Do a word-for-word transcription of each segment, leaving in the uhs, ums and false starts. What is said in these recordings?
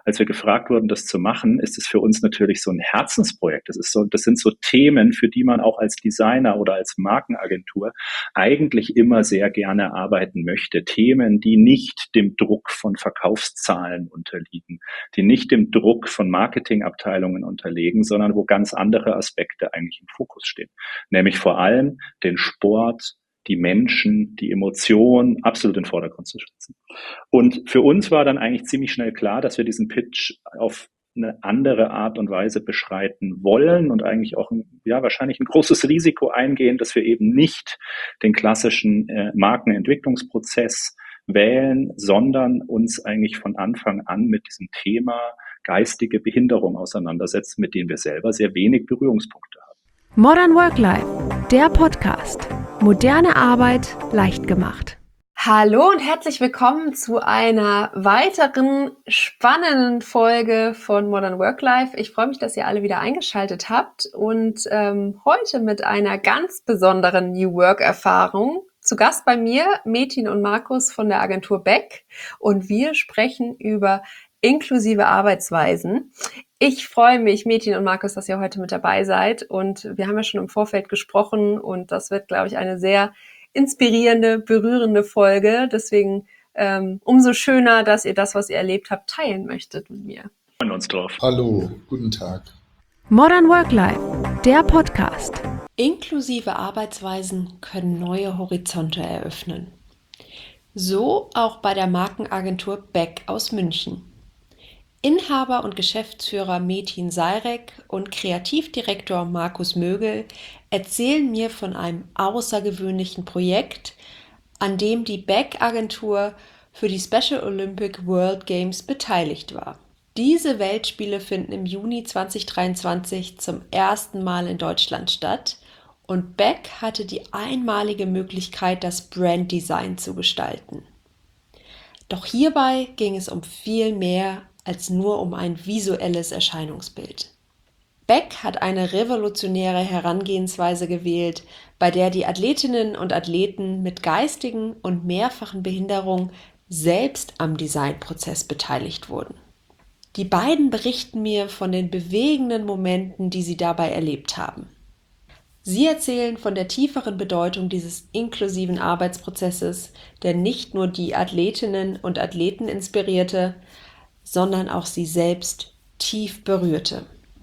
als wir gefragt wurden, das zu machen, ist es für uns natürlich so ein Herzensprojekt. Das ist so, das sind so Themen, für die man auch als Designer oder als Markenagentur eigentlich immer sehr gerne arbeiten möchte. Themen, die nicht dem Druck von Verkaufszahlen unterliegen, die nicht dem Druck von Marketingabteilungen unterliegen, sondern wo ganz andere Aspekte eigentlich im Fokus stehen. Nämlich vor allem den Sport, die Menschen, die Emotionen absolut in den Vordergrund zu setzen. Und für uns war dann eigentlich ziemlich schnell klar, dass wir diesen Pitch auf eine andere Art und Weise beschreiten wollen und eigentlich auch ein, ja, wahrscheinlich ein großes Risiko eingehen, dass wir eben nicht den klassischen äh, Markenentwicklungsprozess wählen, sondern uns eigentlich von Anfang an mit diesem Thema geistige Behinderung auseinandersetzen, mit dem wir selber sehr wenig Berührungspunkte haben. Modern Work Life, der Podcast. Moderne Arbeit leicht gemacht. Hallo und herzlich willkommen zu einer weiteren spannenden Folge von Modern Work Life. Ich freue mich, dass ihr alle wieder eingeschaltet habt und ähm, heute mit einer ganz besonderen New Work Erfahrung. Zu Gast bei mir Metin und Markus von der Agentur Beck und wir sprechen über inklusive Arbeitsweisen. Ich freue mich, Metin und Markus, dass ihr heute mit dabei seid und wir haben ja schon im Vorfeld gesprochen und das wird, glaube ich, eine sehr inspirierende, berührende Folge. Deswegen ähm, umso schöner, dass ihr das, was ihr erlebt habt, teilen möchtet mit mir. Wir freuen uns drauf. Hallo, guten Tag. Modern Work Life, der Podcast. Inklusive Arbeitsweisen können neue Horizonte eröffnen. So auch bei der Markenagentur Beck aus München. Inhaber und Geschäftsführer Metin Seyrek und Kreativdirektor Markus Mögel erzählen mir von einem außergewöhnlichen Projekt, an dem die Beck-Agentur für die Special Olympic World Games beteiligt war. Diese Weltspiele finden im Juni zwanzig dreiundzwanzig zum ersten Mal in Deutschland statt und Beck hatte die einmalige Möglichkeit, das Branddesign zu gestalten. Doch hierbei ging es um viel mehr als nur um ein visuelles Erscheinungsbild. Beck hat eine revolutionäre Herangehensweise gewählt, bei der die Athletinnen und Athleten mit geistigen und mehrfachen Behinderungen selbst am Designprozess beteiligt wurden. Die beiden berichten mir von den bewegenden Momenten, die sie dabei erlebt haben. Sie erzählen von der tieferen Bedeutung dieses inklusiven Arbeitsprozesses, der nicht nur die Athletinnen und Athleten inspirierte, sondern auch sie selbst tief berührte.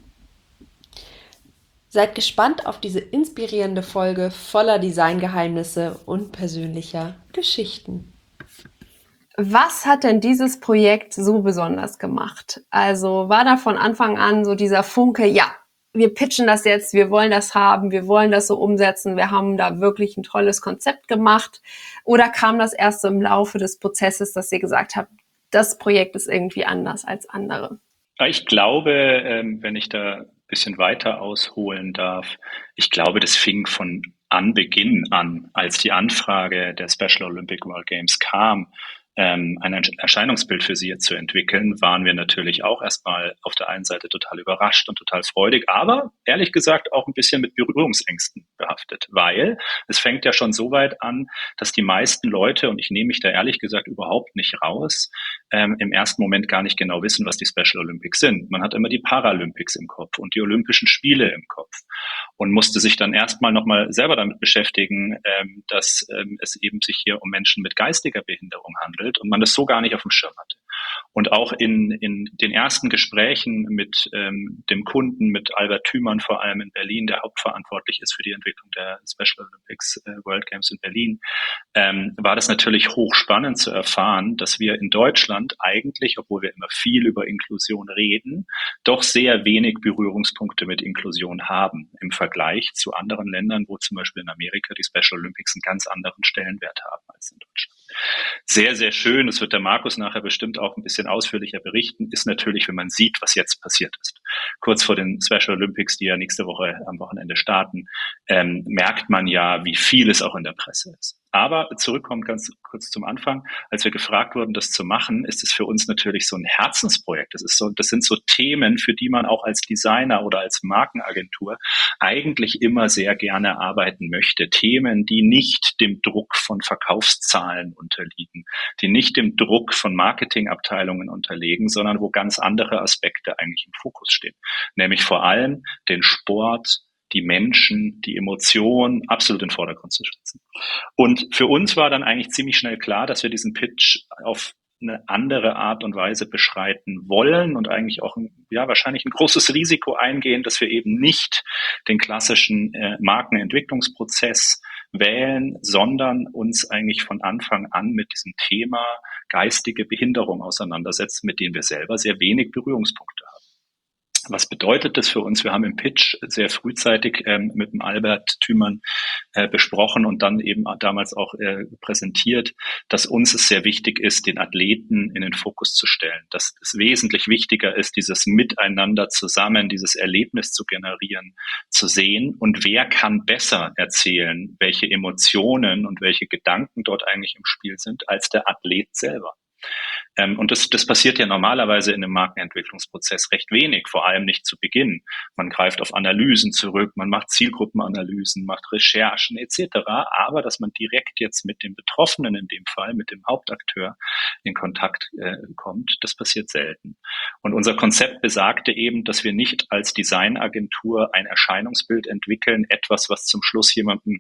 Seid gespannt auf diese inspirierende Folge voller Designgeheimnisse und persönlicher Geschichten. Was hat denn dieses Projekt so besonders gemacht? Also war da von Anfang an so dieser Funke, ja, wir pitchen das jetzt, wir wollen das haben, wir wollen das so umsetzen, wir haben da wirklich ein tolles Konzept gemacht? Oder kam das erst so im Laufe des Prozesses, dass ihr gesagt habt, das Projekt ist irgendwie anders als andere? Ich glaube, wenn ich da ein bisschen weiter ausholen darf, ich glaube, das fing von Anbeginn an, als die Anfrage der Special Olympic World Games kam, ein Erscheinungsbild für sie zu entwickeln, waren wir natürlich auch erstmal auf der einen Seite total überrascht und total freudig, aber ehrlich gesagt auch ein bisschen mit Berührungsängsten behaftet, weil es fängt ja schon so weit an, dass die meisten Leute, und ich nehme mich da ehrlich gesagt überhaupt nicht raus, ähm, im ersten Moment gar nicht genau wissen, was die Special Olympics sind. Man hat immer die Paralympics im Kopf und die Olympischen Spiele im Kopf und musste sich dann erstmal nochmal selber damit beschäftigen, ähm, dass ähm, es eben sich hier um Menschen mit geistiger Behinderung handelt und man das so gar nicht auf dem Schirm hatte. Und auch in, in den ersten Gesprächen mit ähm, dem Kunden, mit Albert Thümann vor allem in Berlin, der hauptverantwortlich ist für die Entwicklung der Special Olympics äh, World Games in Berlin, ähm, war das natürlich hochspannend zu erfahren, dass wir in Deutschland eigentlich, obwohl wir immer viel über Inklusion reden, doch sehr wenig Berührungspunkte mit Inklusion haben im Vergleich zu anderen Ländern, wo zum Beispiel in Amerika die Special Olympics einen ganz anderen Stellenwert haben als in Deutschland. Sehr, sehr schön, das wird der Markus nachher bestimmt auch ein bisschen ausführlicher berichten, ist natürlich, wenn man sieht, was jetzt passiert ist. Kurz vor den Special Olympics, die ja nächste Woche am Wochenende starten, ähm, merkt man ja, wie viel es auch in der Presse ist. Aber zurückkommen ganz kurz zum Anfang, als wir gefragt wurden, das zu machen, ist es für uns natürlich so ein Herzensprojekt. Das ist so, das sind so Themen, für die man auch als Designer oder als Markenagentur eigentlich immer sehr gerne arbeiten möchte. Themen, die nicht dem Druck von Verkaufszahlen unterliegen, die nicht dem Druck von Marketingabteilungen unterliegen, sondern wo ganz andere Aspekte eigentlich im Fokus stehen. Nämlich vor allem den Sport, die Menschen, die Emotionen absolut in den Vordergrund zu setzen. Und für uns war dann eigentlich ziemlich schnell klar, dass wir diesen Pitch auf eine andere Art und Weise beschreiten wollen und eigentlich auch ja wahrscheinlich ein großes Risiko eingehen, dass wir eben nicht den klassischen äh, Markenentwicklungsprozess wählen, sondern uns eigentlich von Anfang an mit diesem Thema geistige Behinderung auseinandersetzen, mit denen wir selber sehr wenig Berührungspunkte haben. Was bedeutet das für uns? Wir haben im Pitch sehr frühzeitig ähm, mit dem Albert Thümann äh, besprochen und dann eben damals auch äh, präsentiert, dass uns es sehr wichtig ist, den Athleten in den Fokus zu stellen. Dass es wesentlich wichtiger ist, dieses Miteinander zusammen, dieses Erlebnis zu generieren, zu sehen. Und wer kann besser erzählen, welche Emotionen und welche Gedanken dort eigentlich im Spiel sind, als der Athlet selber? Ähm, und das, das passiert ja normalerweise in einem Markenentwicklungsprozess recht wenig, vor allem nicht zu Beginn. Man greift auf Analysen zurück, man macht Zielgruppenanalysen, macht Recherchen et cetera. Aber dass man direkt jetzt mit dem Betroffenen in dem Fall, mit dem Hauptakteur in Kontakt äh, kommt, das passiert selten. Und unser Konzept besagte eben, dass wir nicht als Designagentur ein Erscheinungsbild entwickeln, etwas, was zum Schluss jemandem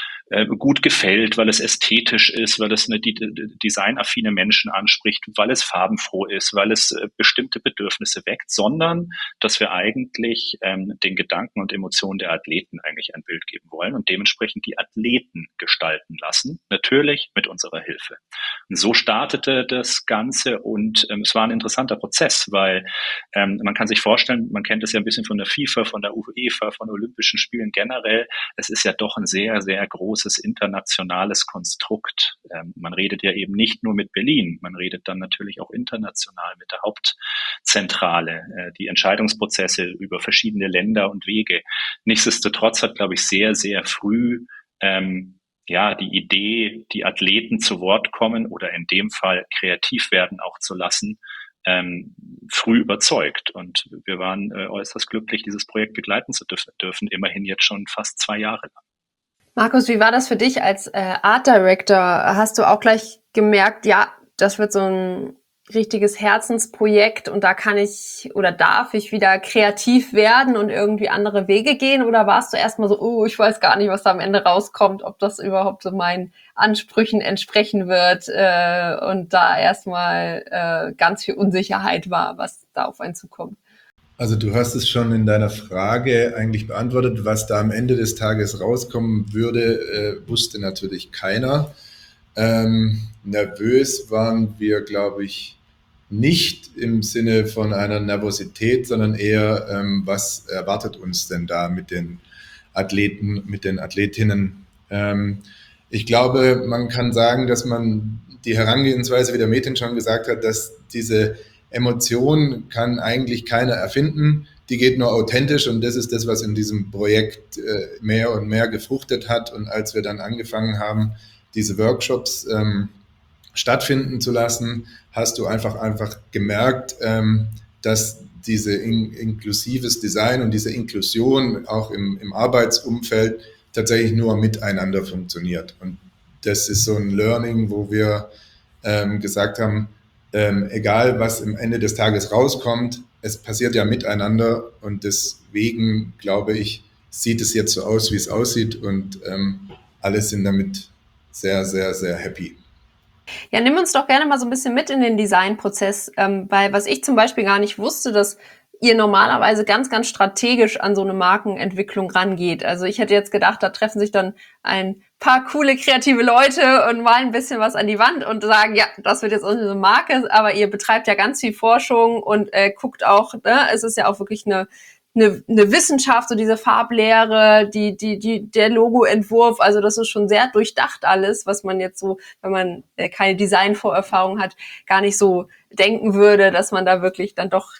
gut gefällt, weil es ästhetisch ist, weil es eine designaffine Menschen anspricht, weil es farbenfroh ist, weil es bestimmte Bedürfnisse weckt, sondern dass wir eigentlich ähm, den Gedanken und Emotionen der Athleten eigentlich ein Bild geben wollen und dementsprechend die Athleten gestalten lassen, natürlich mit unserer Hilfe. Und so startete das Ganze und ähm, es war ein interessanter Prozess, weil ähm, man kann sich vorstellen, man kennt es ja ein bisschen von der FIFA, von der UEFA, von Olympischen Spielen generell, es ist ja doch ein sehr, sehr großes internationales Konstrukt. Ähm, man redet ja eben nicht nur mit Berlin, man redet dann natürlich auch international mit der Hauptzentrale, äh, die Entscheidungsprozesse über verschiedene Länder und Wege. Nichtsdestotrotz hat, glaube ich, sehr, sehr früh ähm, ja die Idee, die Athleten zu Wort kommen oder in dem Fall kreativ werden auch zu lassen, ähm, früh überzeugt. Und wir waren äh, äußerst glücklich, dieses Projekt begleiten zu dürfen, dürfen, immerhin jetzt schon fast zwei Jahre lang. Markus, wie war das für dich als äh, Art Director? Hast du auch gleich gemerkt, ja, das wird so ein richtiges Herzensprojekt und da kann ich oder darf ich wieder kreativ werden und irgendwie andere Wege gehen? Oder warst du erstmal so, oh, ich weiß gar nicht, was da am Ende rauskommt, ob das überhaupt so meinen Ansprüchen entsprechen wird äh, und da erstmal äh, ganz viel Unsicherheit war, was da auf einen zukommt? Also du hast es schon in deiner Frage eigentlich beantwortet. Was da am Ende des Tages rauskommen würde, äh, wusste natürlich keiner. Ähm, nervös waren wir, glaube ich, nicht im Sinne von einer Nervosität, sondern eher, ähm, was erwartet uns denn da mit den Athleten, mit den Athletinnen? Ähm, ich glaube, man kann sagen, dass man die Herangehensweise, wie der Metin schon gesagt hat, dass diese Emotion kann eigentlich keiner erfinden, die geht nur authentisch und das ist das, was in diesem Projekt äh, mehr und mehr gefruchtet hat. Und als wir dann angefangen haben, diese Workshops ähm, stattfinden zu lassen, hast du einfach einfach gemerkt, ähm, dass diese in, inklusives Design und diese Inklusion auch im, im Arbeitsumfeld tatsächlich nur miteinander funktioniert. Und das ist so ein Learning, wo wir ähm, gesagt haben, Ähm, egal, was am Ende des Tages rauskommt, es passiert ja miteinander und deswegen, glaube ich, sieht es jetzt so aus, wie es aussieht und ähm, alle sind damit sehr, sehr, sehr happy. Ja, nimm uns doch gerne mal so ein bisschen mit in den Designprozess, ähm, weil was ich zum Beispiel gar nicht wusste, dass ihr normalerweise ganz, ganz strategisch an so eine Markenentwicklung rangeht. Also ich hätte jetzt gedacht, da treffen sich dann ein paar coole, kreative Leute und malen ein bisschen was an die Wand und sagen, ja, das wird jetzt unsere Marke, aber ihr betreibt ja ganz viel Forschung und äh, guckt auch, ne, es ist ja auch wirklich eine, eine, eine Wissenschaft, so diese Farblehre, die, die, die, der Logoentwurf, also das ist schon sehr durchdacht alles, was man jetzt so, wenn man äh, keine Designvorerfahrung hat, gar nicht so denken würde, dass man da wirklich dann doch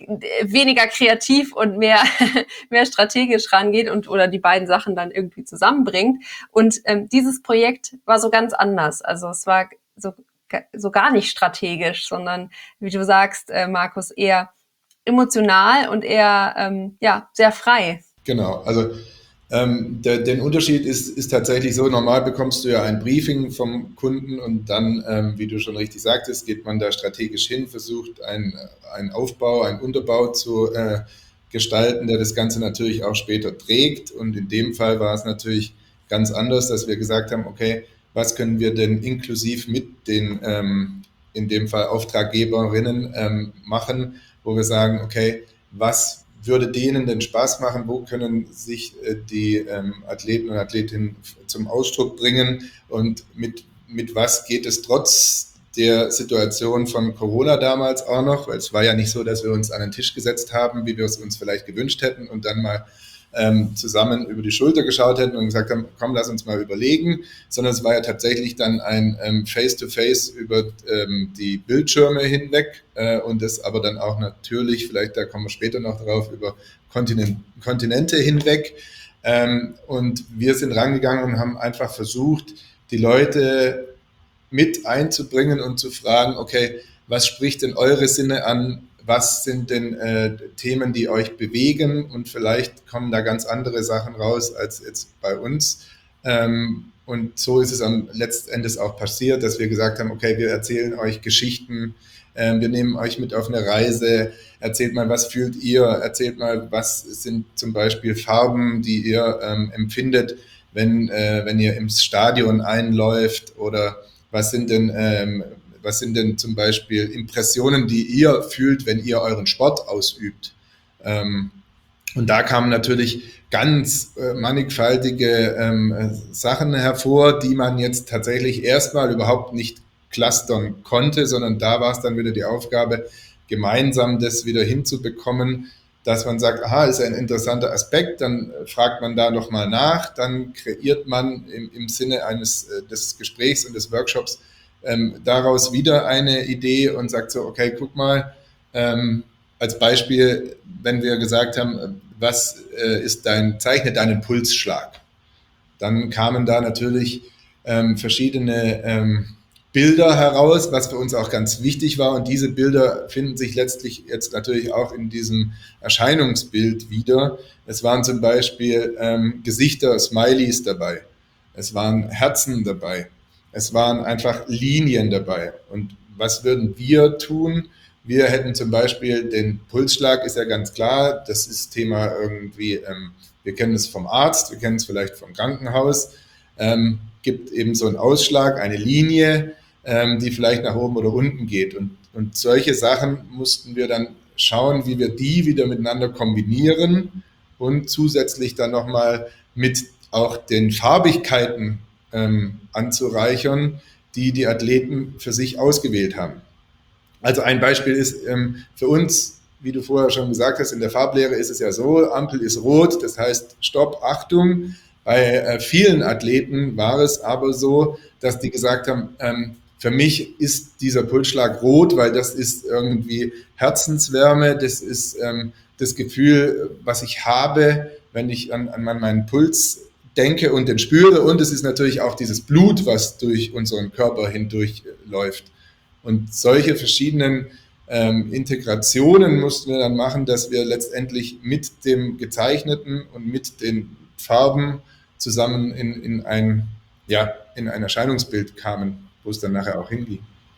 weniger kreativ und mehr, mehr strategisch rangeht und oder die beiden Sachen dann irgendwie zusammenbringt. Und ähm, dieses Projekt war so ganz anders. Also es war so, so gar nicht strategisch, sondern, wie du sagst, äh, Markus, eher emotional und eher ähm, ja sehr frei. Genau, also ähm, der, den Unterschied ist, ist tatsächlich so, normal bekommst du ja ein Briefing vom Kunden und dann, ähm, wie du schon richtig sagtest, geht man da strategisch hin, versucht einen, einen Aufbau, einen Unterbau zu äh, gestalten, der das Ganze natürlich auch später trägt. Und in dem Fall war es natürlich ganz anders, dass wir gesagt haben, okay, was können wir denn inklusiv mit den, ähm, in dem Fall Auftraggeberinnen ähm, machen, wo wir sagen, okay, was würde denen denn Spaß machen, wo können sich äh, die ähm, Athleten und Athletinnen zum Ausdruck bringen und mit, mit was geht es trotz der Situation von Corona damals auch noch, weil es war ja nicht so, dass wir uns an den Tisch gesetzt haben, wie wir es uns vielleicht gewünscht hätten und dann mal ähm, zusammen über die Schulter geschaut hätten und gesagt haben, komm, lass uns mal überlegen, sondern es war ja tatsächlich dann ein ähm, Face-to-Face über ähm, die Bildschirme hinweg äh, und das aber dann auch natürlich, vielleicht da kommen wir später noch drauf, über Kontinent, Kontinente hinweg. Ähm, und wir sind rangegangen und haben einfach versucht, die Leute mit einzubringen und zu fragen, okay, was spricht denn eure Sinne an? Was sind denn äh, Themen, die euch bewegen? Und vielleicht kommen da ganz andere Sachen raus als jetzt bei uns. Ähm, und so ist es am letzten Endes auch passiert, dass wir gesagt haben, okay, wir erzählen euch Geschichten, äh, wir nehmen euch mit auf eine Reise, erzählt mal, was fühlt ihr, erzählt mal, was sind zum Beispiel Farben, die ihr ähm, empfindet, wenn, äh, wenn ihr ins Stadion einläuft oder was sind denn ähm, was sind denn zum Beispiel Impressionen, die ihr fühlt, wenn ihr euren Sport ausübt? Ähm, und da kamen natürlich ganz äh, mannigfaltige ähm, Sachen hervor, die man jetzt tatsächlich erstmal überhaupt nicht clustern konnte, sondern da war es dann wieder die Aufgabe, gemeinsam das wieder hinzubekommen, dass man sagt, aha, ist ein interessanter Aspekt, dann fragt man da nochmal nach, dann kreiert man im, im Sinne eines äh, des Gesprächs und des Workshops ähm, daraus wieder eine Idee und sagt so, okay, guck mal, ähm, als Beispiel, wenn wir gesagt haben, was äh, ist dein, zeichne deinen Pulsschlag, dann kamen da natürlich ähm, verschiedene ähm, Bilder heraus, was für uns auch ganz wichtig war. Und diese Bilder finden sich letztlich jetzt natürlich auch in diesem Erscheinungsbild wieder. Es waren zum Beispiel ähm, Gesichter, Smileys dabei. Es waren Herzen dabei. Es waren einfach Linien dabei. Und was würden wir tun? Wir hätten zum Beispiel den Pulsschlag, ist ja ganz klar, das ist Thema irgendwie, ähm, wir kennen es vom Arzt, wir kennen es vielleicht vom Krankenhaus, ähm, gibt eben so einen Ausschlag, eine Linie, ähm, die vielleicht nach oben oder unten geht. Und, und solche Sachen mussten wir dann schauen, wie wir die wieder miteinander kombinieren und zusätzlich dann nochmal mit auch den Farbigkeiten ähm, anzureichern, die die Athleten für sich ausgewählt haben. Also ein Beispiel ist ähm, für uns, wie du vorher schon gesagt hast, in der Farblehre ist es ja so, Ampel ist rot, das heißt Stopp, Achtung. Bei äh, vielen Athleten war es aber so, dass die gesagt haben, ähm, für mich ist dieser Pulsschlag rot, weil das ist irgendwie Herzenswärme, das ist ähm, das Gefühl, was ich habe, wenn ich an, an meinen Puls denke und den spüre. Und es ist natürlich auch dieses Blut, was durch unseren Körper hindurch läuft. Und solche verschiedenen ähm, Integrationen mussten wir dann machen, dass wir letztendlich mit dem Gezeichneten und mit den Farben zusammen in, in, ein, ja, in ein Erscheinungsbild kamen, wo es dann nachher auch hinging.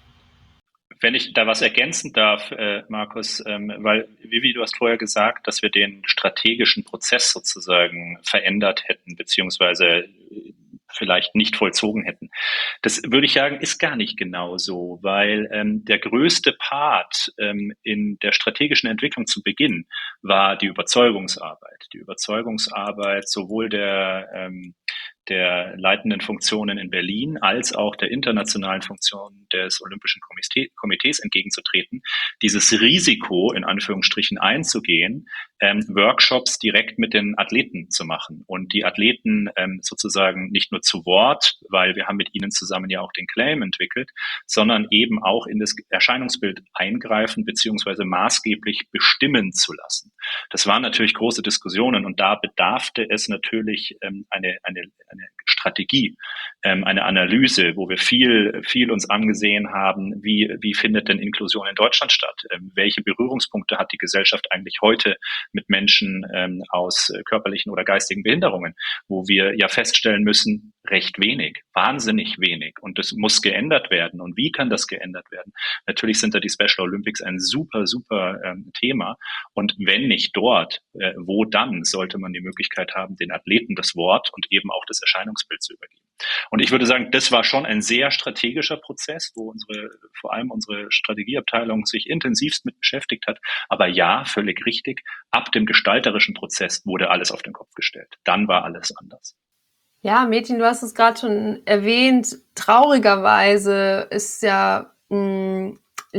Wenn ich da was ergänzen darf, äh, Markus, ähm, weil, Vivi, du hast vorher gesagt, dass wir den strategischen Prozess sozusagen verändert hätten, beziehungsweise vielleicht nicht vollzogen hätten. Das würde ich sagen, ist gar nicht genau so, weil ähm, der größte Part ähm, in der strategischen Entwicklung zu Beginn war die Überzeugungsarbeit. Die Überzeugungsarbeit sowohl der, ähm, der leitenden Funktionen in Berlin als auch der internationalen Funktion des Olympischen Komitees entgegenzutreten, dieses Risiko in Anführungsstrichen einzugehen, ähm, Workshops direkt mit den Athleten zu machen und die Athleten ähm, sozusagen nicht nur zu Wort, weil wir haben mit ihnen zusammen ja auch den Claim entwickelt, sondern eben auch in das Erscheinungsbild eingreifen bzw. maßgeblich bestimmen zu lassen. Das waren natürlich große Diskussionen und da bedarfte es natürlich ähm, eine, eine, eine Strategie, ähm, eine Analyse, wo wir viel, viel uns angesehen haben, wie, wie findet denn Inklusion in Deutschland statt? Ähm, welche Berührungspunkte hat die Gesellschaft eigentlich heute mit Menschen ähm, aus äh, körperlichen oder geistigen Behinderungen, wo wir ja feststellen müssen, recht wenig, wahnsinnig wenig und das muss geändert werden. Und wie kann das geändert werden? Natürlich sind da die Special Olympics ein super, super ähm, Thema und wenn nicht dort, äh, wo dann sollte man die Möglichkeit haben, den Athleten das Wort und eben auch das Erscheinungsbild zu übergeben. Und ich würde sagen, das war schon ein sehr strategischer Prozess, wo unsere, vor allem unsere Strategieabteilung sich intensivst mit beschäftigt hat. Aber ja, völlig richtig, ab dem gestalterischen Prozess wurde alles auf den Kopf gestellt. Dann war alles anders. Ja, Metin, du hast es gerade schon erwähnt. Traurigerweise ist ja mh,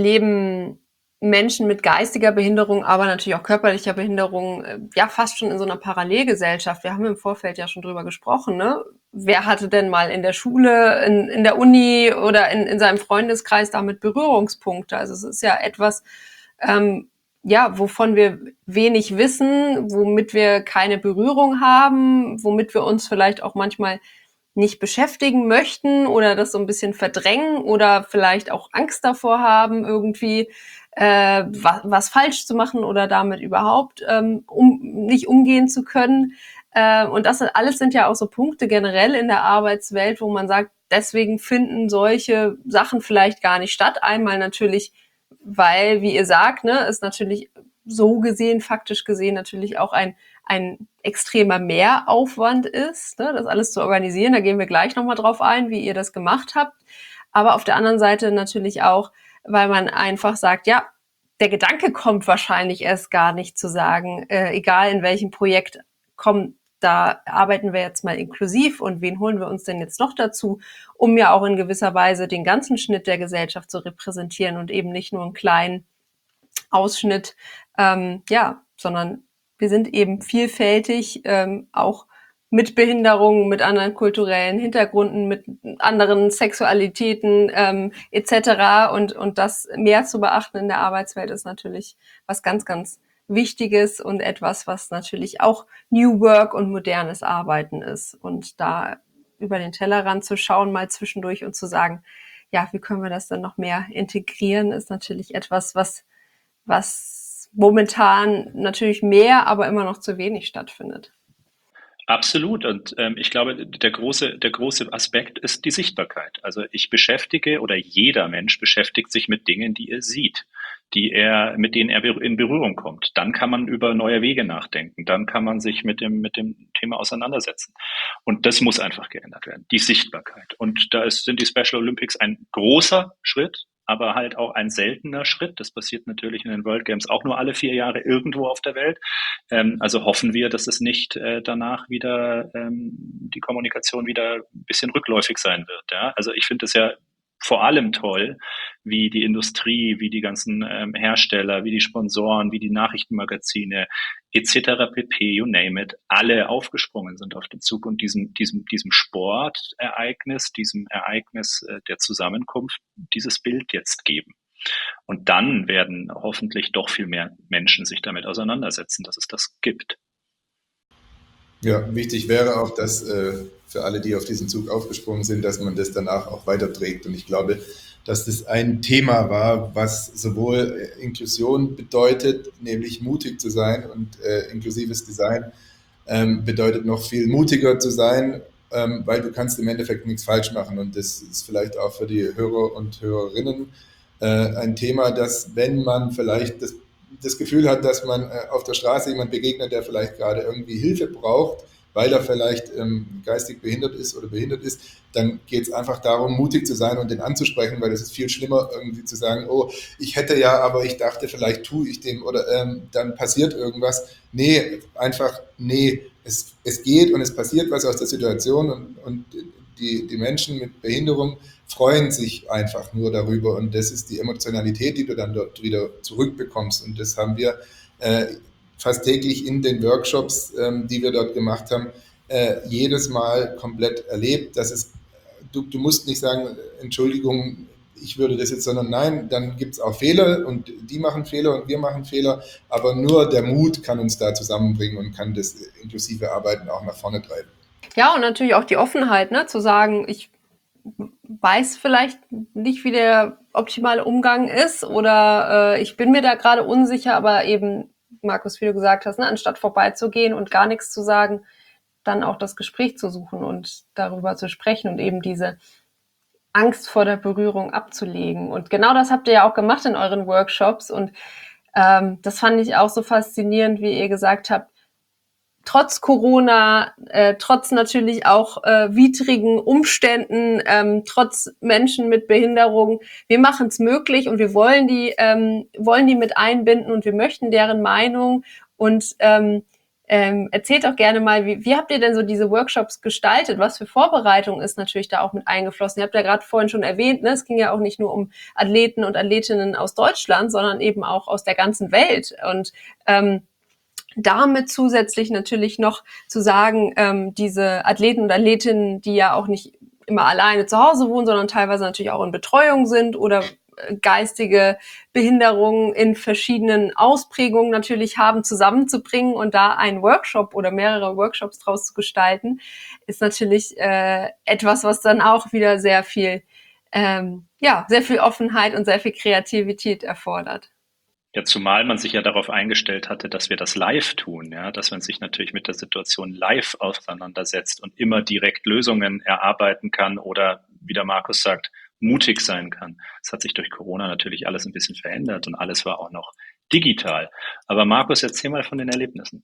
Leben Menschen mit geistiger Behinderung, aber natürlich auch körperlicher Behinderung, äh, ja fast schon in so einer Parallelgesellschaft. Wir haben im Vorfeld ja schon drüber gesprochen, ne? Wer hatte denn mal in der Schule, in, in der Uni oder in, in seinem Freundeskreis damit Berührungspunkte? Also es ist ja etwas, ähm, ja, wovon wir wenig wissen, womit wir keine Berührung haben, womit wir uns vielleicht auch manchmal nicht beschäftigen möchten oder das so ein bisschen verdrängen oder vielleicht auch Angst davor haben, irgendwie äh, was, was falsch zu machen oder damit überhaupt ähm, um, nicht umgehen zu können. Äh, und das alles sind ja auch so Punkte generell in der Arbeitswelt, wo man sagt, deswegen finden solche Sachen vielleicht gar nicht statt. Einmal natürlich, weil, wie ihr sagt, ne, ist natürlich so gesehen, faktisch gesehen natürlich auch ein ein extremer Mehraufwand ist, ne, das alles zu organisieren. Da gehen wir gleich nochmal drauf ein, wie ihr das gemacht habt. Aber auf der anderen Seite natürlich auch, weil man einfach sagt, ja, der Gedanke kommt wahrscheinlich erst gar nicht zu sagen, äh, egal in welchem Projekt, komm, da arbeiten wir jetzt mal inklusiv und wen holen wir uns denn jetzt noch dazu, um ja auch in gewisser Weise den ganzen Schnitt der Gesellschaft zu repräsentieren und eben nicht nur einen kleinen Ausschnitt, ähm, ja, sondern wir sind eben vielfältig, ähm, auch mit Behinderungen, mit anderen kulturellen Hintergründen, mit anderen Sexualitäten ähm, et cetera. Und, und das mehr zu beachten in der Arbeitswelt ist natürlich was ganz, ganz Wichtiges und etwas, was natürlich auch New Work und modernes Arbeiten ist. Und da über den Tellerrand zu schauen, mal zwischendurch und zu sagen, ja, wie können wir das dann noch mehr integrieren, ist natürlich etwas, was, was momentan natürlich mehr, aber immer noch zu wenig stattfindet. Absolut. Und ähm, ich glaube, der große, der große Aspekt ist die Sichtbarkeit. Also ich beschäftige oder jeder Mensch beschäftigt sich mit Dingen, die er sieht, die er, mit denen er in Berührung kommt. Dann kann man über neue Wege nachdenken. Dann kann man sich mit dem, mit dem Thema auseinandersetzen. Und das muss einfach geändert werden. Die Sichtbarkeit. Und da ist, sind die Special Olympics ein großer Schritt, aber halt auch ein seltener Schritt. Das passiert natürlich in den World Games auch nur alle vier Jahre irgendwo auf der Welt. Ähm, also hoffen wir, dass es nicht äh, danach wieder ähm, die Kommunikation wieder ein bisschen rückläufig sein wird. Ja? Also ich finde es ja vor allem toll, wie die Industrie, wie die ganzen ähm, Hersteller, wie die Sponsoren, wie die Nachrichtenmagazine et cetera pp, you name it, alle aufgesprungen sind auf den Zug und diesem, diesem, diesem Sportereignis, diesem Ereignis äh, der Zusammenkunft dieses Bild jetzt geben. Und dann werden hoffentlich doch viel mehr Menschen sich damit auseinandersetzen, dass es das gibt. Ja, wichtig wäre auch, dass äh, für alle, die auf diesen Zug aufgesprungen sind, dass man das danach auch weiterträgt. Und ich glaube, dass das ein Thema war, was sowohl Inklusion bedeutet, nämlich mutig zu sein, und äh, inklusives Design ähm, bedeutet noch viel mutiger zu sein, ähm, weil du kannst im Endeffekt nichts falsch machen. Und das ist vielleicht auch für die Hörer und Hörerinnen äh, ein Thema, dass wenn man vielleicht das das Gefühl hat, dass man auf der Straße jemand begegnet, der vielleicht gerade irgendwie Hilfe braucht, weil er vielleicht ähm, geistig behindert ist oder behindert ist, dann geht es einfach darum, mutig zu sein und den anzusprechen, weil es ist viel schlimmer, irgendwie zu sagen, oh, ich hätte ja, aber ich dachte, vielleicht tue ich dem oder ähm, dann passiert irgendwas. Nee, einfach, nee, es, es geht und es passiert was aus der Situation und, und die, die Menschen mit Behinderung freuen sich einfach nur darüber und das ist die Emotionalität, die du dann dort wieder zurückbekommst und das haben wir äh, fast täglich in den Workshops, ähm, die wir dort gemacht haben, äh, jedes Mal komplett erlebt, dass es, du, du musst nicht sagen, Entschuldigung, ich würde das jetzt, sondern nein, dann gibt es auch Fehler und die machen Fehler und wir machen Fehler, aber nur der Mut kann uns da zusammenbringen und kann das inklusive Arbeiten auch nach vorne treiben. Ja, und natürlich auch die Offenheit, ne, zu sagen, ich weiß vielleicht nicht, wie der optimale Umgang ist oder äh, ich bin mir da gerade unsicher, aber eben, Markus, wie du gesagt hast, ne, anstatt vorbeizugehen und gar nichts zu sagen, dann auch das Gespräch zu suchen und darüber zu sprechen und eben diese Angst vor der Berührung abzulegen. Und genau das habt ihr ja auch gemacht in euren Workshops und ähm, das fand ich auch so faszinierend, wie ihr gesagt habt, trotz Corona, äh, trotz natürlich auch äh, widrigen Umständen, ähm, trotz Menschen mit Behinderung, wir machen es möglich und wir wollen die, ähm, wollen die mit einbinden und wir möchten deren Meinung und ähm, ähm, erzählt auch gerne mal, wie, wie habt ihr denn so diese Workshops gestaltet? Was für Vorbereitung ist natürlich da auch mit eingeflossen? Ihr habt ja gerade vorhin schon erwähnt, ne, es ging ja auch nicht nur um Athleten und Athletinnen aus Deutschland, sondern eben auch aus der ganzen Welt und ähm, damit zusätzlich natürlich noch zu sagen, ähm, diese Athleten und Athletinnen, die ja auch nicht immer alleine zu Hause wohnen, sondern teilweise natürlich auch in Betreuung sind oder äh, geistige Behinderungen in verschiedenen Ausprägungen natürlich haben, zusammenzubringen und da einen Workshop oder mehrere Workshops draus zu gestalten, ist natürlich äh, etwas, was dann auch wieder sehr viel, ähm, ja, sehr viel Offenheit und sehr viel Kreativität erfordert. Ja, zumal man sich ja darauf eingestellt hatte, dass wir das live tun, ja, dass man sich natürlich mit der Situation live auseinandersetzt und immer direkt Lösungen erarbeiten kann oder, wie der Markus sagt, mutig sein kann. Das hat sich durch Corona natürlich alles ein bisschen verändert und alles war auch noch digital. Aber Markus, erzähl mal von den Erlebnissen.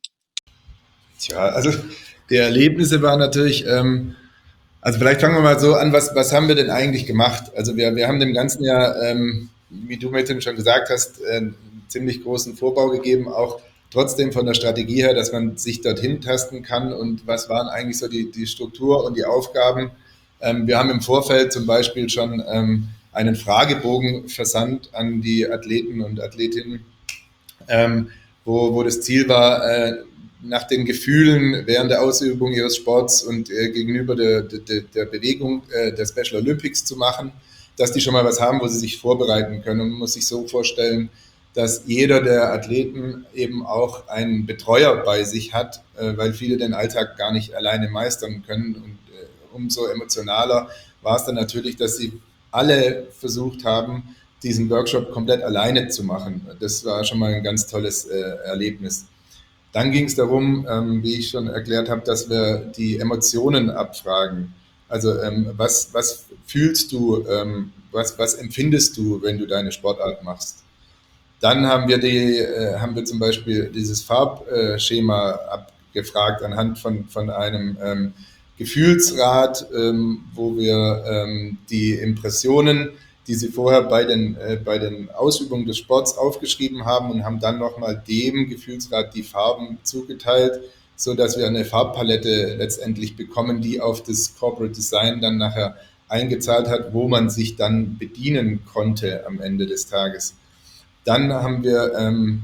Tja, also die Erlebnisse waren natürlich, ähm, also vielleicht fangen wir mal so an, was, was haben wir denn eigentlich gemacht? Also wir, wir haben dem Ganzen ja, ähm, wie du Metin schon gesagt hast, äh, ziemlich großen Vorbau gegeben, auch trotzdem von der Strategie her, dass man sich dorthin tasten kann und was waren eigentlich so die, die Struktur und die Aufgaben. Ähm, wir haben im Vorfeld zum Beispiel schon ähm, einen Fragebogen versandt an die Athleten und Athletinnen, ähm, wo, wo das Ziel war, äh, nach den Gefühlen während der Ausübung ihres Sports und äh, gegenüber der, der, der Bewegung äh, der Special Olympics zu machen, dass die schon mal was haben, wo sie sich vorbereiten können. Und man muss sich so vorstellen, dass jeder der Athleten eben auch einen Betreuer bei sich hat, äh, weil viele den Alltag gar nicht alleine meistern können. Und äh, umso emotionaler war es dann natürlich, dass sie alle versucht haben, diesen Workshop komplett alleine zu machen. Das war schon mal ein ganz tolles äh, Erlebnis. Dann ging es darum, ähm, wie ich schon erklärt habe, dass wir die Emotionen abfragen. Also ähm, was, was fühlst du, ähm, was, was empfindest du, wenn du deine Sportart machst? Dann haben wir, die, äh, haben wir zum Beispiel dieses Farbschema abgefragt anhand von, von einem ähm, Gefühlsrad, ähm, wo wir ähm, die Impressionen, die sie vorher bei den, äh, bei den Ausübungen des Sports aufgeschrieben haben und haben dann nochmal dem Gefühlsrad die Farben zugeteilt, so dass wir eine Farbpalette letztendlich bekommen, die auf das Corporate Design dann nachher eingezahlt hat, wo man sich dann bedienen konnte am Ende des Tages. Dann haben wir ähm,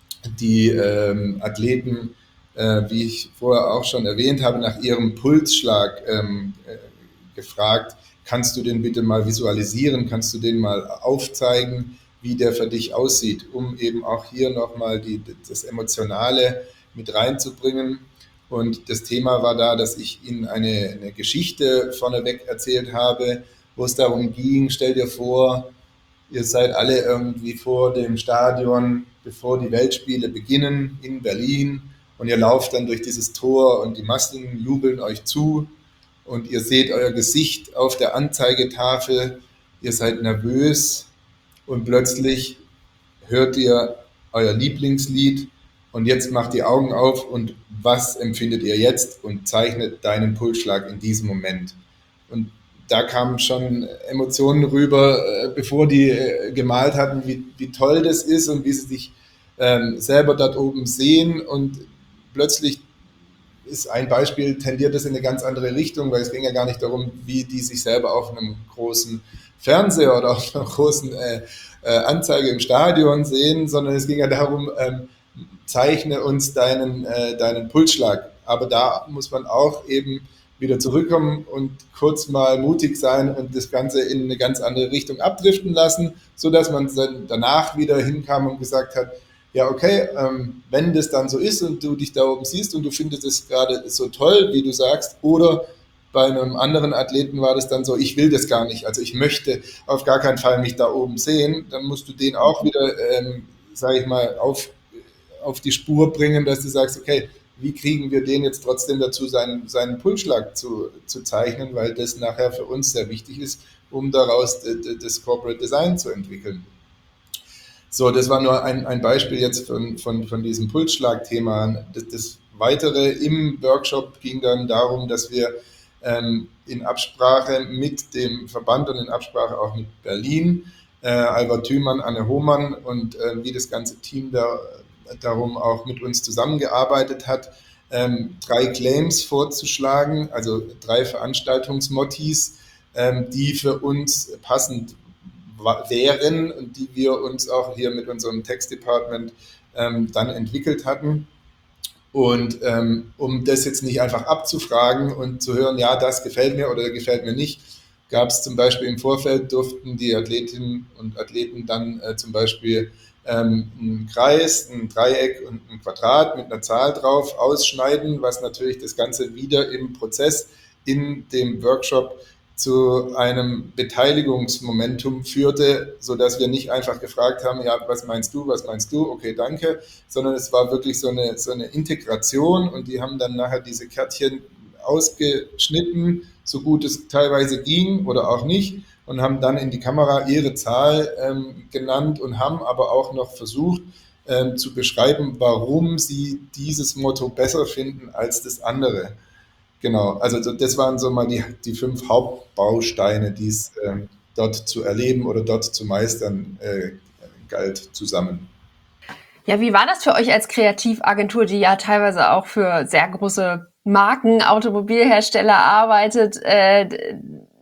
die ähm, Athleten, äh, wie ich vorher auch schon erwähnt habe, nach ihrem Pulsschlag ähm, äh, gefragt, kannst du den bitte mal visualisieren, kannst du den mal aufzeigen, wie der für dich aussieht, um eben auch hier nochmal die, das Emotionale mit reinzubringen. Und das Thema war da, dass ich Ihnen eine, eine Geschichte vorneweg erzählt habe, wo es darum ging, stell dir vor, ihr seid alle irgendwie vor dem Stadion, bevor die Weltspiele beginnen in Berlin und ihr lauft dann durch dieses Tor und die Massen jubeln euch zu und ihr seht euer Gesicht auf der Anzeigetafel, ihr seid nervös und plötzlich hört ihr euer Lieblingslied Und jetzt mach die Augen auf und was empfindet ihr jetzt und zeichnet deinen Pulsschlag in diesem Moment. Und da kamen schon Emotionen rüber, bevor die gemalt hatten, wie, wie toll das ist und wie sie sich ähm, selber dort oben sehen. Und plötzlich ist ein Beispiel, tendiert das in eine ganz andere Richtung, weil es ging ja gar nicht darum, wie die sich selber auf einem großen Fernseher oder auf einer großen äh, äh, Anzeige im Stadion sehen, sondern es ging ja darum, ähm, zeichne uns deinen, äh, deinen Pulsschlag. Aber da muss man auch eben wieder zurückkommen und kurz mal mutig sein und das Ganze in eine ganz andere Richtung abdriften lassen, sodass man dann danach wieder hinkam und gesagt hat, ja okay, ähm, wenn das dann so ist und du dich da oben siehst und du findest es gerade so toll, wie du sagst, oder bei einem anderen Athleten war das dann so, ich will das gar nicht, also ich möchte auf gar keinen Fall mich da oben sehen, dann musst du den auch wieder, ähm, sage ich mal, auf, auf die Spur bringen, dass du sagst, okay, wie kriegen wir den jetzt trotzdem dazu, seinen, seinen Pulsschlag zu, zu zeichnen, weil das nachher für uns sehr wichtig ist, um daraus das Corporate Design zu entwickeln. So, das war nur ein, ein Beispiel jetzt von, von, von diesem Pulsschlag-Thema. Das, das Weitere im Workshop ging dann darum, dass wir ähm, in Absprache mit dem Verband und in Absprache auch mit Berlin, äh, Albert Thümann, Anne Hohmann und äh, wie das ganze Team da darum auch mit uns zusammengearbeitet hat, ähm, drei Claims vorzuschlagen, also drei Veranstaltungsmottis, ähm, die für uns passend wären und die wir uns auch hier mit unserem Text-Department ähm, dann entwickelt hatten. Und ähm, um das jetzt nicht einfach abzufragen und zu hören, ja, das gefällt mir oder gefällt mir nicht, gab es zum Beispiel im Vorfeld, durften die Athletinnen und Athleten dann äh, zum Beispiel ähm, einen Kreis, ein Dreieck und ein Quadrat mit einer Zahl drauf ausschneiden, was natürlich das Ganze wieder im Prozess in dem Workshop zu einem Beteiligungsmomentum führte, sodass wir nicht einfach gefragt haben, ja, was meinst du, was meinst du, okay, danke, sondern es war wirklich so eine, so eine Integration und die haben dann nachher diese Kärtchen ausgeschnitten, so gut es teilweise ging oder auch nicht, und haben dann in die Kamera ihre Zahl ähm, genannt und haben aber auch noch versucht ähm, zu beschreiben, warum sie dieses Motto besser finden als das andere. Genau, also das waren so mal die, die fünf Hauptbausteine, die es ähm, dort zu erleben oder dort zu meistern äh, galt zusammen. Ja, wie war das für euch als Kreativagentur, die ja teilweise auch für sehr große Marken, Automobilhersteller arbeitet? Äh,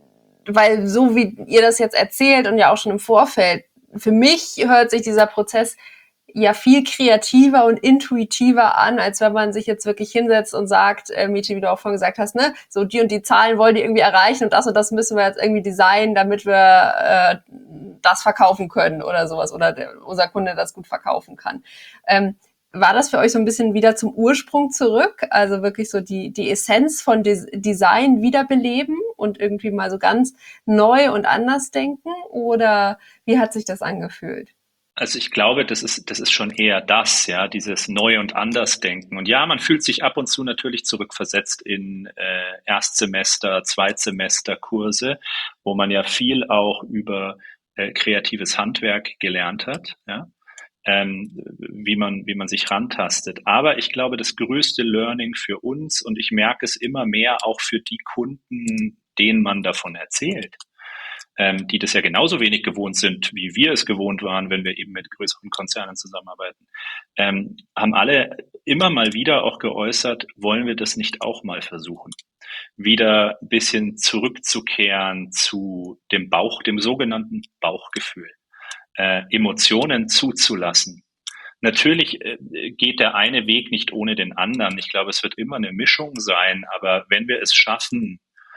weil so wie ihr das jetzt erzählt und ja auch schon im Vorfeld, für mich hört sich dieser Prozess ja viel kreativer und intuitiver an, als wenn man sich jetzt wirklich hinsetzt und sagt, äh, Michi, wie du auch vorhin gesagt hast, ne, so die und die Zahlen wollen die irgendwie erreichen und das und das müssen wir jetzt irgendwie designen, damit wir äh, das verkaufen können oder sowas oder der, unser Kunde das gut verkaufen kann. Ähm, war das für euch so ein bisschen wieder zum Ursprung zurück? Also wirklich so die, die Essenz von Des- Design wiederbeleben und irgendwie mal so ganz neu und anders denken? Oder wie hat sich das angefühlt? Also ich glaube, das ist, das ist schon eher das, ja, dieses Neu- und Andersdenken. Und ja, man fühlt sich ab und zu natürlich zurückversetzt in äh, Erstsemester, Zweitsemester-Kurse, wo man ja viel auch über äh, kreatives Handwerk gelernt hat, ja, ähm, wie man, wie man sich rantastet. Aber ich glaube, das größte Learning für uns, und ich merke es immer mehr auch für die Kunden, denen man davon erzählt, ähm, die das ja genauso wenig gewohnt sind, wie wir es gewohnt waren, wenn wir eben mit größeren Konzernen zusammenarbeiten, ähm, haben alle immer mal wieder auch geäußert, wollen wir das nicht auch mal versuchen? Wieder ein bisschen zurückzukehren zu dem Bauch, dem sogenannten Bauchgefühl, äh, Emotionen zuzulassen. Natürlich äh, geht der eine Weg nicht ohne den anderen. Ich glaube, es wird immer eine Mischung sein, aber wenn wir es schaffen,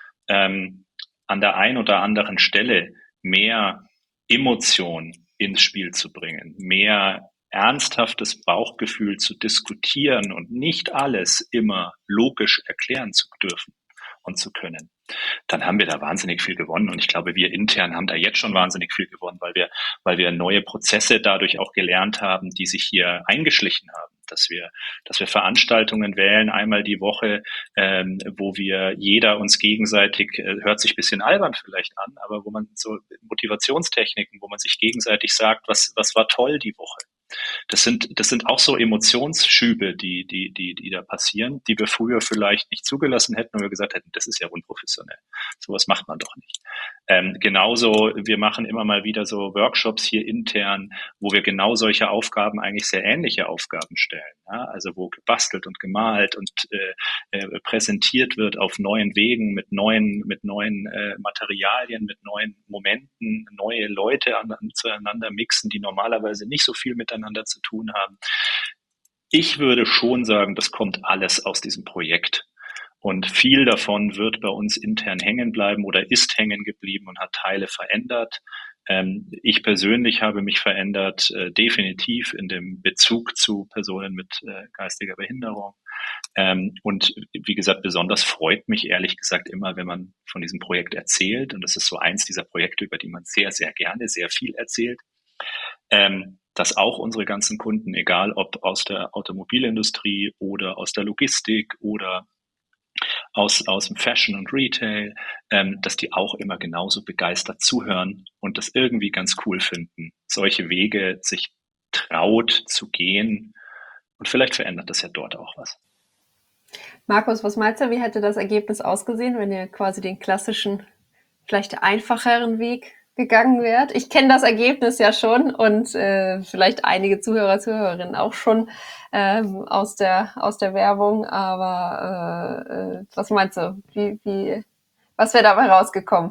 ähm, an der einen oder anderen Stelle mehr Emotion ins Spiel zu bringen, mehr ernsthaftes Bauchgefühl zu diskutieren und nicht alles immer logisch erklären zu dürfen und zu können, dann haben wir da wahnsinnig viel gewonnen. Und ich glaube, wir intern haben da jetzt schon wahnsinnig viel gewonnen, weil wir, weil wir neue Prozesse dadurch auch gelernt haben, die sich hier eingeschlichen haben. Dass wir, dass wir Veranstaltungen wählen, einmal die Woche, ähm, wo wir jeder uns gegenseitig, äh, hört sich ein bisschen albern vielleicht an, aber wo man so Motivationstechniken, wo man sich gegenseitig sagt, was, was war toll die Woche. Das sind, das sind auch so Emotionsschübe, die, die, die, die da passieren, die wir früher vielleicht nicht zugelassen hätten, und wir gesagt hätten, das ist ja unprofessionell. Sowas macht man doch nicht. Ähm, genauso, wir machen immer mal wieder so Workshops hier intern, wo wir genau solche Aufgaben, eigentlich sehr ähnliche Aufgaben stellen. Ja? Also wo gebastelt und gemalt und äh, äh, präsentiert wird auf neuen Wegen, mit neuen, mit neuen äh, Materialien, mit neuen Momenten, neue Leute an, zueinander mixen, die normalerweise nicht so viel miteinander zu tun haben. Ich würde schon sagen, das kommt alles aus diesem Projekt. Und viel davon wird bei uns intern hängen bleiben oder ist hängen geblieben und hat Teile verändert. Ähm, ich persönlich habe mich verändert, äh, definitiv in dem Bezug zu Personen mit äh, geistiger Behinderung. Ähm, und wie gesagt, besonders freut mich ehrlich gesagt immer, wenn man von diesem Projekt erzählt. Und das ist so eins dieser Projekte, über die man sehr, sehr gerne, sehr viel erzählt. Ähm, dass auch unsere ganzen Kunden, egal ob aus der Automobilindustrie oder aus der Logistik oder aus, aus dem Fashion und Retail, ähm, dass die auch immer genauso begeistert zuhören und das irgendwie ganz cool finden, solche Wege sich traut zu gehen. Und vielleicht verändert das ja dort auch was. Markus, was meinst du, wie hätte das Ergebnis ausgesehen, wenn ihr quasi den klassischen, vielleicht einfacheren Weg gegangen wärt? Ich kenne das Ergebnis ja schon und äh, vielleicht einige Zuhörer, Zuhörerinnen auch schon ähm, aus der aus der Werbung. Aber äh, äh, was meinst du? Wie, wie, was wäre dabei rausgekommen?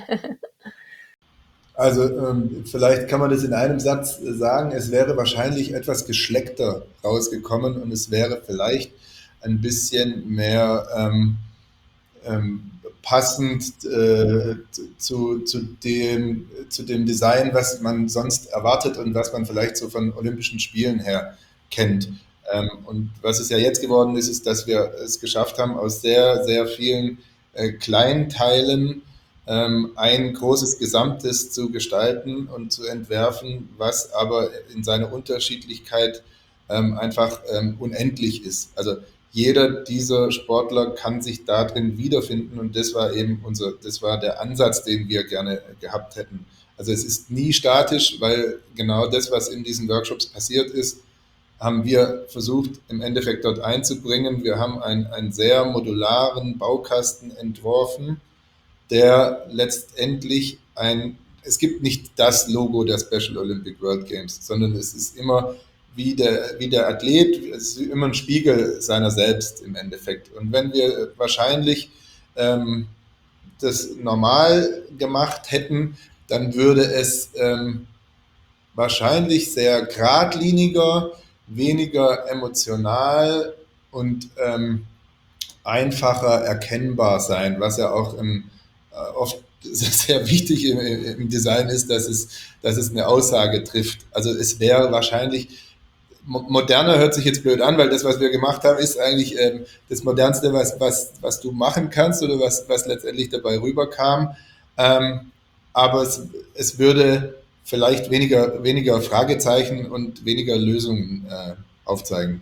Also ähm, vielleicht kann man das in einem Satz sagen, es wäre wahrscheinlich etwas geschleckter rausgekommen und es wäre vielleicht ein bisschen mehr ähm, ähm, passend äh, zu, zu, dem, zu dem Design, was man sonst erwartet und was man vielleicht so von Olympischen Spielen her kennt. Ähm, und was es ja jetzt geworden ist, ist, dass wir es geschafft haben, aus sehr, sehr vielen äh, kleinen Teilen ähm, ein großes Gesamtes zu gestalten und zu entwerfen, was aber in seiner Unterschiedlichkeit ähm, einfach ähm, unendlich ist. Also jeder dieser Sportler kann sich darin wiederfinden und das war eben unser, das war der Ansatz, den wir gerne gehabt hätten. Also es ist nie statisch, weil genau das, was in diesen Workshops passiert ist, haben wir versucht im Endeffekt dort einzubringen. Wir haben einen, einen sehr modularen Baukasten entworfen, der letztendlich ein, es gibt nicht das Logo der Special Olympic World Games, sondern es ist immer wie der, wie der Athlet, es ist immer ein Spiegel seiner selbst im Endeffekt. Und wenn wir wahrscheinlich ähm, das normal gemacht hätten, dann würde es ähm, wahrscheinlich sehr geradliniger, weniger emotional und ähm, einfacher erkennbar sein, was ja auch im, äh, oft sehr wichtig im, im Design ist, dass es, dass es eine Aussage trifft. Also es wäre wahrscheinlich, moderner hört sich jetzt blöd an, weil das, was wir gemacht haben, ist eigentlich ähm, das Modernste, was, was, was du machen kannst oder was, was letztendlich dabei rüberkam. Ähm, aber es, es würde vielleicht weniger, weniger Fragezeichen und weniger Lösungen äh, aufzeigen.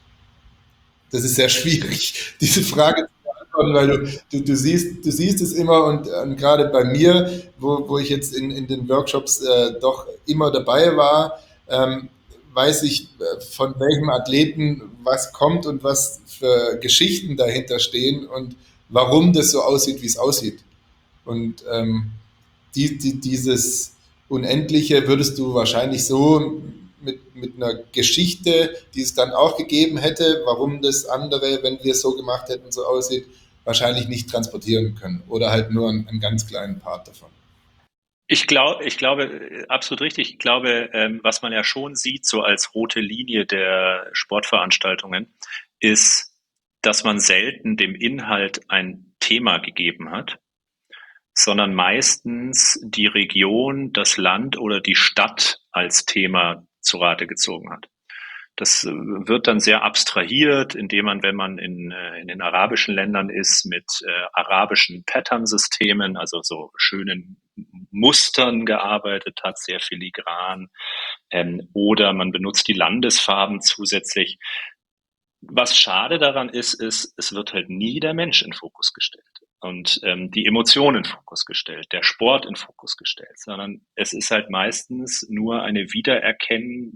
Das ist sehr schwierig, diese Frage zu beantworten, weil du, du, du, siehst, du siehst es immer und, und gerade bei mir, wo, wo ich jetzt in, in den Workshops äh, doch immer dabei war, ähm, weiß ich, äh, von welchem Athleten was kommt und was für Geschichten dahinter stehen und warum das so aussieht, wie es aussieht. Und ähm, die, die, dieses Unendliche würdest du wahrscheinlich so mit, mit einer Geschichte, die es dann auch gegeben hätte, warum das andere, wenn wir es so gemacht hätten, so aussieht, wahrscheinlich nicht transportieren können oder halt nur einen, einen ganz kleinen Part davon. Ich glaube, ich glaube, absolut richtig. Ich glaube, ähm, was man ja schon sieht, so als rote Linie der Sportveranstaltungen, ist, dass man selten dem Inhalt ein Thema gegeben hat, sondern meistens die Region, das Land oder die Stadt als Thema zu Rate gezogen hat. Das wird dann sehr abstrahiert, indem man, wenn man in, in den arabischen Ländern ist, mit äh, arabischen Pattern-Systemen, also so schönen Mustern gearbeitet hat, sehr filigran. Ähm, oder man benutzt die Landesfarben zusätzlich. Was schade daran ist, ist, es wird halt nie der Mensch in Fokus gestellt und ähm, die Emotionen in Fokus gestellt, der Sport in Fokus gestellt, sondern es ist halt meistens nur eine Wiedererkennen,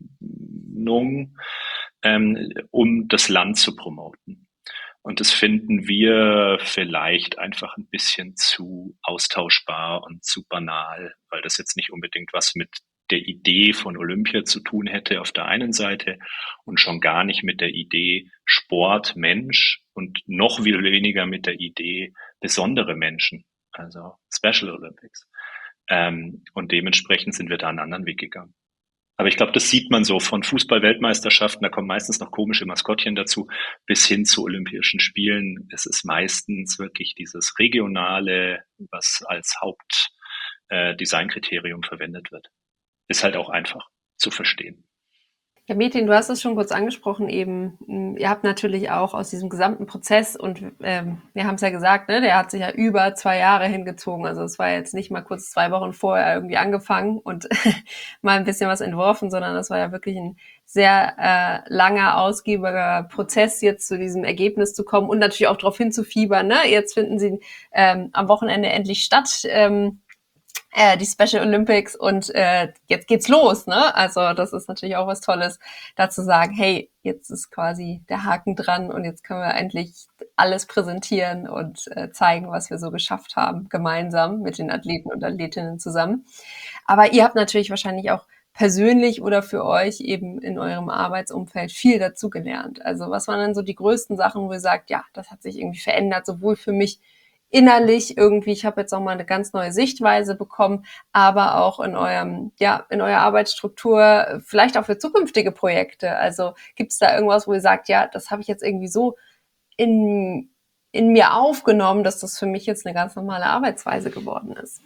ähm, um das Land zu promoten. Und das finden wir vielleicht einfach ein bisschen zu austauschbar und zu banal, weil das jetzt nicht unbedingt was mit der Idee von Olympia zu tun hätte auf der einen Seite und schon gar nicht mit der Idee Sport, Mensch und noch viel weniger mit der Idee besondere Menschen, also Special Olympics. Ähm, und dementsprechend sind wir da einen anderen Weg gegangen. Aber ich glaube, das sieht man so von Fußball-Weltmeisterschaften, da kommen meistens noch komische Maskottchen dazu, bis hin zu Olympischen Spielen. Es ist meistens wirklich dieses Regionale, was als Hauptdesignkriterium äh, verwendet wird. Ist halt auch einfach zu verstehen. Ja, Metin, du hast es schon kurz angesprochen eben. Ihr habt natürlich auch aus diesem gesamten Prozess und ähm, wir haben es ja gesagt, ne, der hat sich ja über zwei Jahre hingezogen. Also es war jetzt nicht mal kurz zwei Wochen vorher irgendwie angefangen und mal ein bisschen was entworfen, sondern das war ja wirklich ein sehr äh, langer, ausgiebiger Prozess, jetzt zu diesem Ergebnis zu kommen und natürlich auch darauf hinzufiebern. Ne? Jetzt finden sie ähm, am Wochenende endlich statt. Ähm, Äh, die Special Olympics und äh, jetzt geht's los, ne? Also das ist natürlich auch was Tolles, da zu sagen, hey, jetzt ist quasi der Haken dran und jetzt können wir endlich alles präsentieren und äh, zeigen, was wir so geschafft haben, gemeinsam mit den Athleten und Athletinnen zusammen. Aber ihr habt natürlich wahrscheinlich auch persönlich oder für euch eben in eurem Arbeitsumfeld viel dazugelernt. Also was waren dann so die größten Sachen, wo ihr sagt, ja, das hat sich irgendwie verändert, sowohl für mich innerlich irgendwie, ich habe jetzt auch mal eine ganz neue Sichtweise bekommen, aber auch in eurem, ja, in eurer Arbeitsstruktur, vielleicht auch für zukünftige Projekte. Also gibt es da irgendwas, wo ihr sagt, ja, das habe ich jetzt irgendwie so in, in mir aufgenommen, dass das für mich jetzt eine ganz normale Arbeitsweise geworden ist?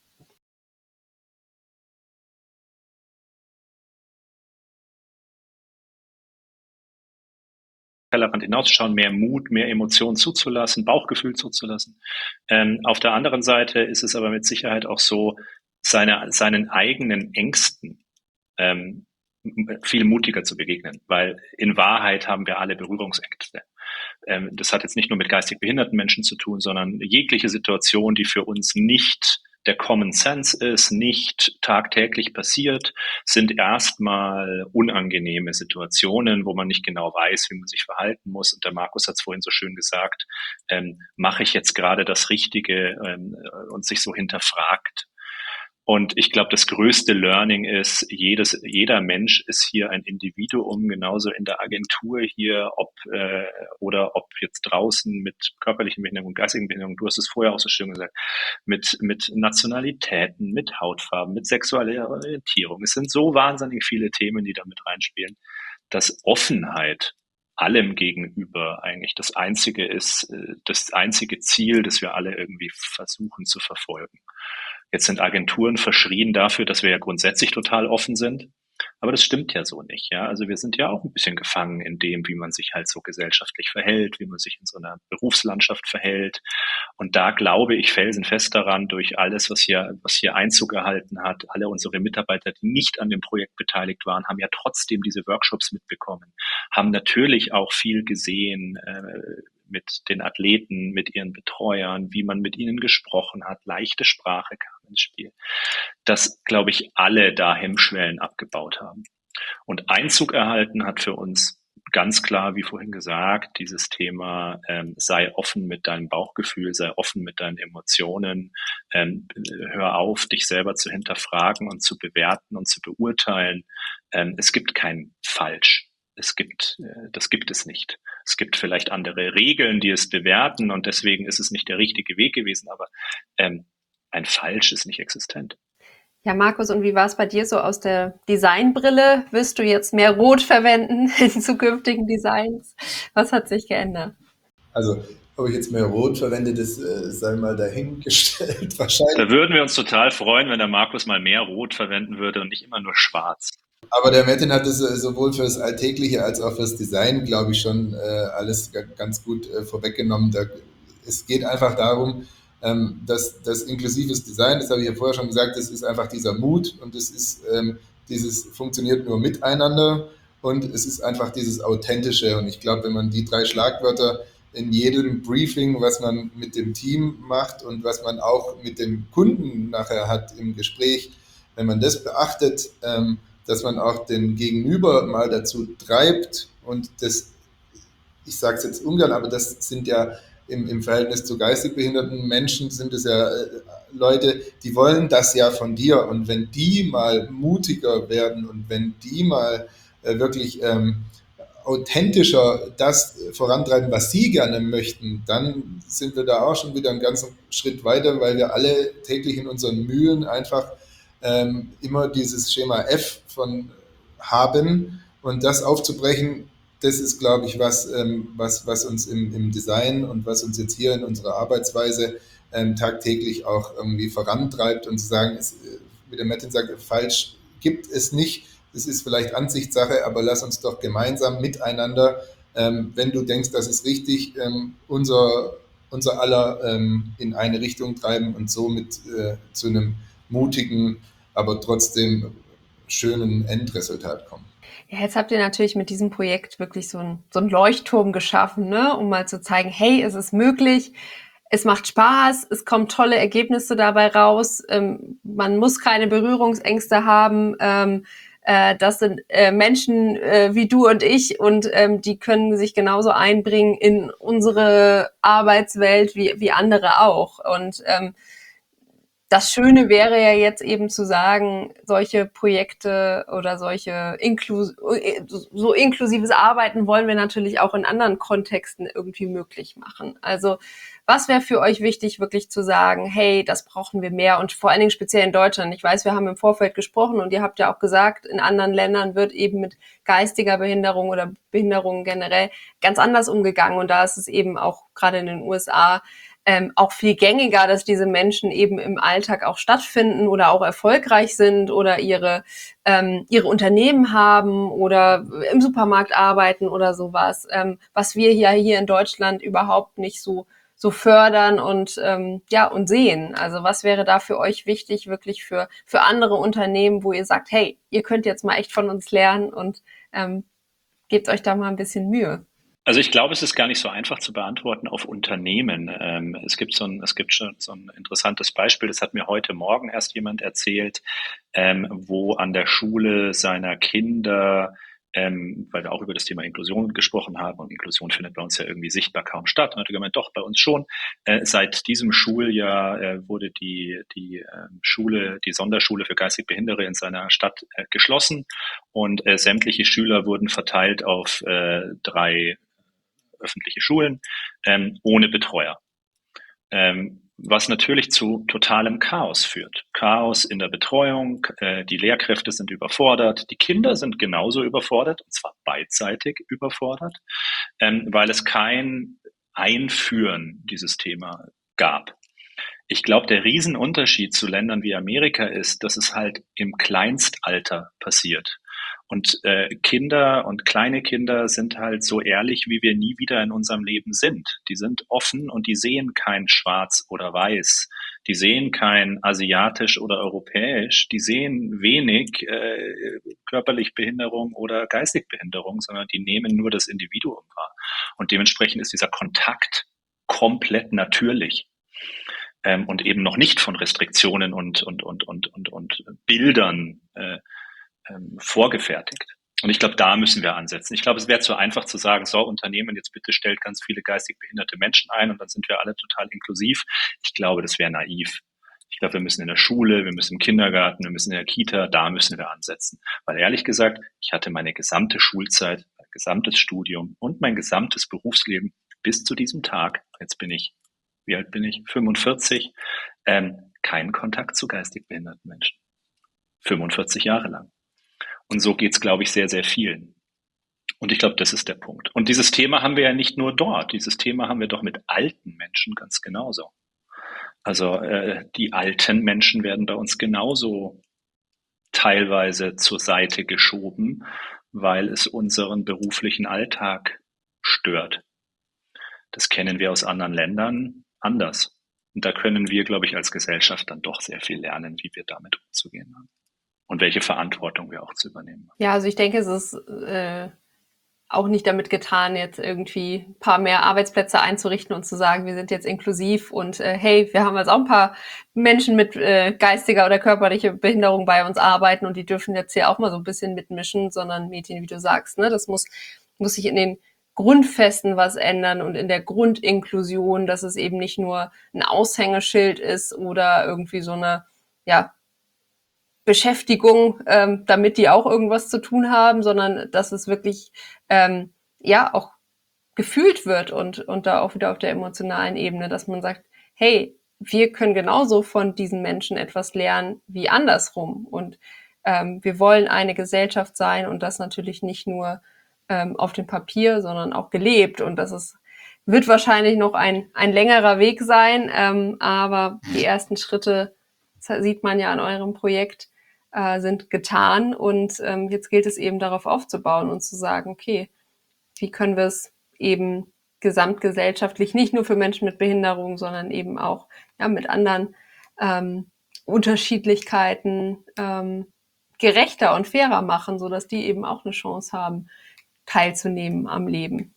Tellerrand hinauszuschauen, mehr Mut, mehr Emotionen zuzulassen, Bauchgefühl zuzulassen. Ähm, auf der anderen Seite ist es aber mit Sicherheit auch so, seine, seinen eigenen Ängsten ähm, viel mutiger zu begegnen, weil in Wahrheit haben wir alle Berührungsängste. Ähm, das hat jetzt nicht nur mit geistig behinderten Menschen zu tun, sondern jegliche Situation, die für uns nicht der Common Sense ist, nicht tagtäglich passiert, sind erstmal unangenehme Situationen, wo man nicht genau weiß, wie man sich verhalten muss. Und der Markus hat es vorhin so schön gesagt, ähm, mache ich jetzt gerade das Richtige ähm, und sich so hinterfragt. Und ich glaube, das größte Learning ist, jedes, jeder Mensch ist hier ein Individuum, genauso in der Agentur hier, ob äh, oder ob jetzt draußen mit körperlichen Behinderungen, geistigen Behinderungen, du hast es vorher auch so schön gesagt, mit, mit Nationalitäten, mit Hautfarben, mit sexueller Orientierung. Es sind so wahnsinnig viele Themen, die da mit reinspielen, dass Offenheit allem gegenüber eigentlich das einzige ist, das einzige Ziel, das wir alle irgendwie versuchen zu verfolgen. Jetzt sind Agenturen verschrien dafür, dass wir ja grundsätzlich total offen sind. Aber das stimmt ja so nicht, ja. Also wir sind ja auch ein bisschen gefangen in dem, wie man sich halt so gesellschaftlich verhält, wie man sich in so einer Berufslandschaft verhält. Und da glaube ich felsenfest daran, durch alles, was hier, was hier Einzug erhalten hat, alle unsere Mitarbeiter, die nicht an dem Projekt beteiligt waren, haben ja trotzdem diese Workshops mitbekommen, haben natürlich auch viel gesehen, äh, mit den Athleten, mit ihren Betreuern, wie man mit ihnen gesprochen hat, leichte Sprache kam ins Spiel. Dass, glaube ich, alle da Hemmschwellen abgebaut haben. Und Einzug erhalten hat für uns ganz klar, wie vorhin gesagt, dieses Thema, ähm, sei offen mit deinem Bauchgefühl, sei offen mit deinen Emotionen, ähm, hör auf, dich selber zu hinterfragen und zu bewerten und zu beurteilen. Ähm, es gibt kein Falsch. Es gibt, das gibt es nicht. Es gibt vielleicht andere Regeln, die es bewerten und deswegen ist es nicht der richtige Weg gewesen, aber ähm, ein Falsch ist nicht existent. Ja, Markus, und wie war es bei dir so aus der Designbrille? Wirst du jetzt mehr Rot verwenden in zukünftigen Designs? Was hat sich geändert? Also, ob ich jetzt mehr Rot verwende, das äh, sei mal dahingestellt. Wahrscheinlich. Da würden wir uns total freuen, wenn der Markus mal mehr Rot verwenden würde und nicht immer nur schwarz. Aber der Metin hat es sowohl fürs Alltägliche als auch fürs Design, glaube ich, schon äh, alles g- ganz gut äh, vorweggenommen. Da, es geht einfach darum, ähm, dass das inklusives Design, das habe ich ja vorher schon gesagt, das ist einfach dieser Mut und es ist ähm, dieses funktioniert nur miteinander und es ist einfach dieses Authentische. Und ich glaube, wenn man die drei Schlagwörter in jedem Briefing, was man mit dem Team macht und was man auch mit dem Kunden nachher hat im Gespräch, wenn man das beachtet, ähm, dass man auch den Gegenüber mal dazu treibt und das, ich sage es jetzt ungern, aber das sind ja im, im Verhältnis zu geistig behinderten Menschen sind es ja äh, Leute, die wollen das ja von dir und wenn die mal mutiger werden und wenn die mal äh, wirklich ähm, authentischer das vorantreiben, was sie gerne möchten, dann sind wir da auch schon wieder einen ganzen Schritt weiter, weil wir alle täglich in unseren Mühen einfach ähm, immer dieses Schema F von haben und das aufzubrechen, das ist, glaube ich, was, ähm, was, was uns im, im Design und was uns jetzt hier in unserer Arbeitsweise ähm, tagtäglich auch irgendwie vorantreibt und zu sagen, es, wie der Martin sagt, falsch gibt es nicht. Das ist vielleicht Ansichtssache, aber lass uns doch gemeinsam miteinander, ähm, wenn du denkst, das ist richtig, ähm, unser, unser aller ähm, in eine Richtung treiben und somit äh, zu einem mutigen, aber trotzdem schönen Endresultat kommen. Ja, jetzt habt ihr natürlich mit diesem Projekt wirklich so ein, so ein Leuchtturm geschaffen, ne? Um mal zu zeigen, hey, es ist möglich, es macht Spaß, es kommen tolle Ergebnisse dabei raus, ähm, man muss keine Berührungsängste haben, ähm, äh, das sind äh, Menschen äh, wie du und ich und ähm, die können sich genauso einbringen in unsere Arbeitswelt wie, wie andere auch. Und ähm, das Schöne wäre ja jetzt eben zu sagen, solche Projekte oder solche Inklus so inklusives Arbeiten wollen wir natürlich auch in anderen Kontexten irgendwie möglich machen. Also was wäre für euch wichtig, wirklich zu sagen, hey, das brauchen wir mehr und vor allen Dingen speziell in Deutschland. Ich weiß, wir haben im Vorfeld gesprochen und ihr habt ja auch gesagt, in anderen Ländern wird eben mit geistiger Behinderung oder Behinderungen generell ganz anders umgegangen und da ist es eben auch gerade in den U S A Ähm, auch viel gängiger, dass diese Menschen eben im Alltag auch stattfinden oder auch erfolgreich sind oder ihre ähm, ihre Unternehmen haben oder im Supermarkt arbeiten oder sowas, ähm, was wir ja hier in Deutschland überhaupt nicht so so fördern und ähm, ja und sehen. Also was wäre da für euch wichtig, wirklich für für andere Unternehmen, wo ihr sagt, hey, ihr könnt jetzt mal echt von uns lernen und ähm, gebt euch da mal ein bisschen Mühe. Also ich glaube, es ist gar nicht so einfach zu beantworten auf Unternehmen. Ähm, es gibt so ein, es gibt schon so ein interessantes Beispiel, das hat mir heute Morgen erst jemand erzählt, ähm, wo an der Schule seiner Kinder, ähm, weil wir auch über das Thema Inklusion gesprochen haben und Inklusion findet bei uns ja irgendwie sichtbar kaum statt. Und hat gemeint, doch, bei uns schon. Äh, seit diesem Schuljahr äh, wurde die, die äh, Schule, die Sonderschule für geistig Behinderte in seiner Stadt äh, geschlossen und äh, sämtliche Schüler wurden verteilt auf äh, drei öffentliche Schulen, ähm, ohne Betreuer. Ähm, was natürlich zu totalem Chaos führt. Chaos in der Betreuung, äh, die Lehrkräfte sind überfordert, die Kinder sind genauso überfordert, und zwar beidseitig überfordert, ähm, weil es kein Einführen dieses Thema gab. Ich glaube, der Riesenunterschied zu Ländern wie Amerika ist, dass es halt im Kleinstalter passiert. Und äh, Kinder und kleine Kinder sind halt so ehrlich, wie wir nie wieder in unserem Leben sind. Die sind offen und die sehen kein Schwarz oder Weiß. Die sehen kein asiatisch oder europäisch. Die sehen wenig äh, körperlich Behinderung oder geistig Behinderung, sondern die nehmen nur das Individuum wahr. Und dementsprechend ist dieser Kontakt komplett natürlich. Ähm, und eben noch nicht von Restriktionen und, und, und, und, und, und Bildern äh, ähm, vorgefertigt. Und ich glaube, da müssen wir ansetzen. Ich glaube, es wäre zu einfach zu sagen, so, Unternehmen, jetzt bitte stellt ganz viele geistig behinderte Menschen ein und dann sind wir alle total inklusiv. Ich glaube, das wäre naiv. Ich glaube, wir müssen in der Schule, wir müssen im Kindergarten, wir müssen in der Kita, da müssen wir ansetzen. Weil ehrlich gesagt, ich hatte meine gesamte Schulzeit, mein gesamtes Studium und mein gesamtes Berufsleben bis zu diesem Tag, jetzt bin ich, wie alt bin ich? fünfundvierzig, ähm, keinen Kontakt zu geistig behinderten Menschen. fünfundvierzig Jahre lang. Und so geht's, glaube ich, sehr, sehr vielen. Und ich glaube, das ist der Punkt. Und dieses Thema haben wir ja nicht nur dort. Dieses Thema haben wir doch mit alten Menschen ganz genauso. Also äh, die alten Menschen werden bei uns genauso teilweise zur Seite geschoben, weil es unseren beruflichen Alltag stört. Das kennen wir aus anderen Ländern anders. Und da können wir, glaube ich, als Gesellschaft dann doch sehr viel lernen, wie wir damit umzugehen haben. Und welche Verantwortung wir auch zu übernehmen haben. Ja, also ich denke, es ist äh, auch nicht damit getan, jetzt irgendwie ein paar mehr Arbeitsplätze einzurichten und zu sagen, wir sind jetzt inklusiv und äh, hey, wir haben jetzt auch ein paar Menschen mit äh, geistiger oder körperlicher Behinderung bei uns arbeiten und die dürfen jetzt hier auch mal so ein bisschen mitmischen, sondern Mädchen, wie du sagst, ne, das muss, muss sich in den Grundfesten was ändern und in der Grundinklusion, dass es eben nicht nur ein Aushängeschild ist oder irgendwie so eine, ja, Beschäftigung, ähm, damit die auch irgendwas zu tun haben, sondern dass es wirklich ähm, ja auch gefühlt wird und und da auch wieder auf der emotionalen Ebene, dass man sagt, hey, wir können genauso von diesen Menschen etwas lernen wie andersrum und ähm, wir wollen eine Gesellschaft sein und das natürlich nicht nur ähm, auf dem Papier, sondern auch gelebt und das ist wird wahrscheinlich noch ein ein längerer Weg sein, ähm, aber die ersten Schritte sieht man ja an eurem Projekt äh, sind getan und ähm, jetzt gilt es eben darauf aufzubauen und zu sagen, okay, wie können wir es eben gesamtgesellschaftlich nicht nur für Menschen mit Behinderung, sondern eben auch ja mit anderen ähm, Unterschiedlichkeiten ähm, gerechter und fairer machen, sodass die eben auch eine Chance haben, teilzunehmen am Leben.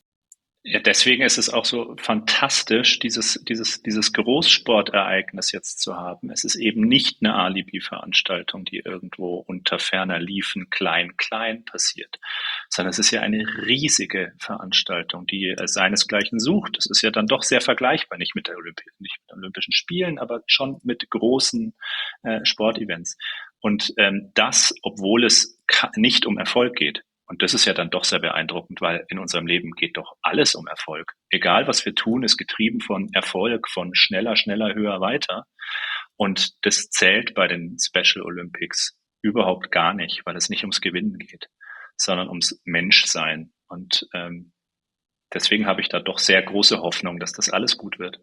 Ja, deswegen ist es auch so fantastisch, dieses, dieses, dieses Großsportereignis jetzt zu haben. Es ist eben nicht eine Alibi-Veranstaltung, die irgendwo unter ferner Liefen klein, klein passiert, sondern es ist ja eine riesige Veranstaltung, die seinesgleichen sucht. Das ist ja dann doch sehr vergleichbar, nicht mit der Olympi nicht mit Olympischen Spielen, aber schon mit großen äh, Sportevents. Und ähm, das, obwohl es nicht um Erfolg geht. Und das ist ja dann doch sehr beeindruckend, weil in unserem Leben geht doch alles um Erfolg. Egal, was wir tun, ist getrieben von Erfolg, von schneller, schneller, höher, weiter. Und das zählt bei den Special Olympics überhaupt gar nicht, weil es nicht ums Gewinnen geht, sondern ums Menschsein. Und ähm, deswegen habe ich da doch sehr große Hoffnung, dass das alles gut wird.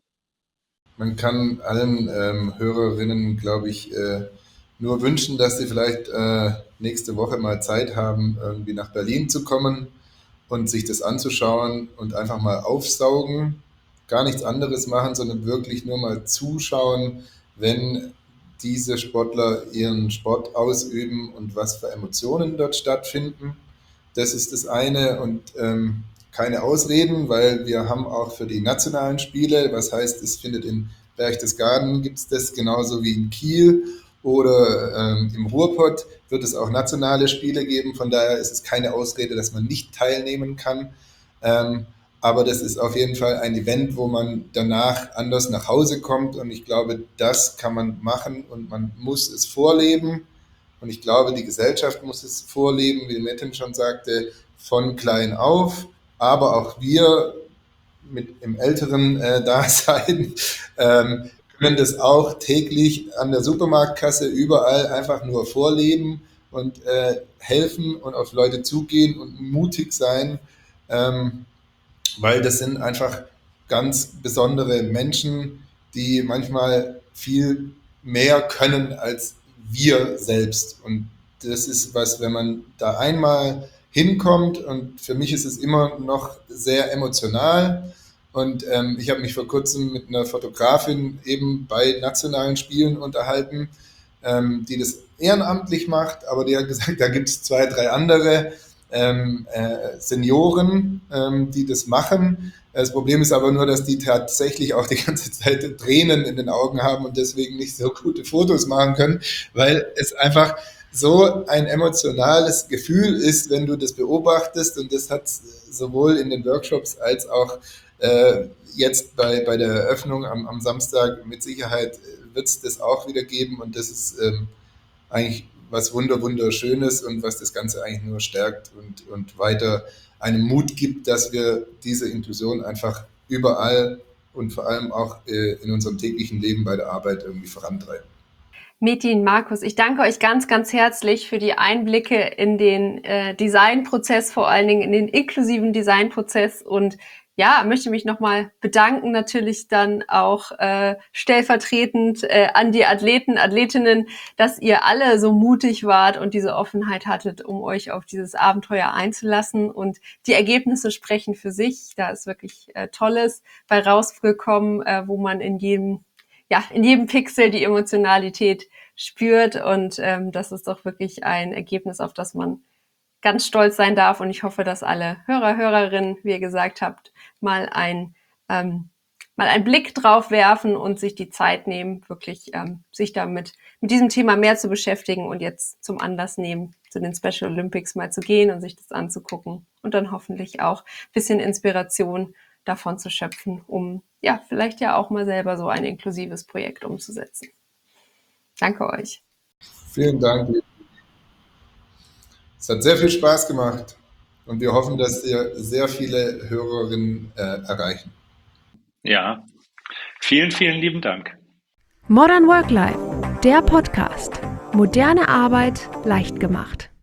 Man kann allen ähm, Hörerinnen, glaube ich, äh, nur wünschen, dass sie vielleicht äh, nächste Woche mal Zeit haben, irgendwie nach Berlin zu kommen und sich das anzuschauen und einfach mal aufsaugen, gar nichts anderes machen, sondern wirklich nur mal zuschauen, wenn diese Sportler ihren Sport ausüben und was für Emotionen dort stattfinden. Das ist das eine und ähm, keine Ausreden, weil wir haben auch für die nationalen Spiele, was heißt, es findet in Berchtesgaden, gibt es das genauso wie in Kiel oder ähm, im Ruhrpott wird es auch nationale Spiele geben. Von daher ist es keine Ausrede, dass man nicht teilnehmen kann. Ähm, aber das ist auf jeden Fall ein Event, wo man danach anders nach Hause kommt. Und ich glaube, das kann man machen und man muss es vorleben. Und ich glaube, die Gesellschaft muss es vorleben, wie Metin schon sagte, von klein auf. Aber auch wir mit im älteren äh, Dasein ähm, können das auch täglich an der Supermarktkasse überall einfach nur vorleben und äh, helfen und auf Leute zugehen und mutig sein, ähm, weil das sind einfach ganz besondere Menschen, die manchmal viel mehr können als wir selbst. Und das ist was, wenn man da einmal hinkommt, und für mich ist es immer noch sehr emotional. Und ähm, ich habe mich vor kurzem mit einer Fotografin eben bei nationalen Spielen unterhalten, ähm, die das ehrenamtlich macht, aber die hat gesagt, da gibt es zwei, drei andere ähm, äh, Senioren, ähm, die das machen. Das Problem ist aber nur, dass die tatsächlich auch die ganze Zeit Tränen in den Augen haben und deswegen nicht so gute Fotos machen können, weil es einfach so ein emotionales Gefühl ist, wenn du das beobachtest, und das hat sowohl in den Workshops als auch äh, jetzt bei, bei der Eröffnung am, am Samstag mit Sicherheit wird es das auch wieder geben, und das ist ähm, eigentlich was wunder wunderschönes und was das Ganze eigentlich nur stärkt und, und weiter einen Mut gibt, dass wir diese Inklusion einfach überall und vor allem auch äh, in unserem täglichen Leben bei der Arbeit irgendwie vorantreiben. Metin, Markus, ich danke euch ganz, ganz herzlich für die Einblicke in den äh, Designprozess, vor allen Dingen in den inklusiven Designprozess, und ja, möchte mich nochmal bedanken, natürlich dann auch äh, stellvertretend äh, an die Athleten, Athletinnen, dass ihr alle so mutig wart und diese Offenheit hattet, um euch auf dieses Abenteuer einzulassen, und die Ergebnisse sprechen für sich. Da ist wirklich äh, Tolles bei rausgekommen, äh, wo man in jedem ja, in jedem Pixel die Emotionalität spürt, und ähm, das ist doch wirklich ein Ergebnis, auf das man ganz stolz sein darf. Und ich hoffe, dass alle Hörer, Hörerinnen, wie ihr gesagt habt, mal ein ähm, mal einen Blick drauf werfen und sich die Zeit nehmen, wirklich ähm, sich damit mit diesem Thema mehr zu beschäftigen und jetzt zum Anlass nehmen, zu den Special Olympics mal zu gehen und sich das anzugucken und dann hoffentlich auch ein bisschen Inspiration davon zu schöpfen, um ja vielleicht ja auch mal selber so ein inklusives Projekt umzusetzen. Danke euch. Vielen Dank. Es hat sehr viel Spaß gemacht und wir hoffen, dass wir sehr viele Hörerinnen äh, erreichen. Ja, vielen, vielen lieben Dank. Modern Work Life, der Podcast. Moderne Arbeit leicht gemacht.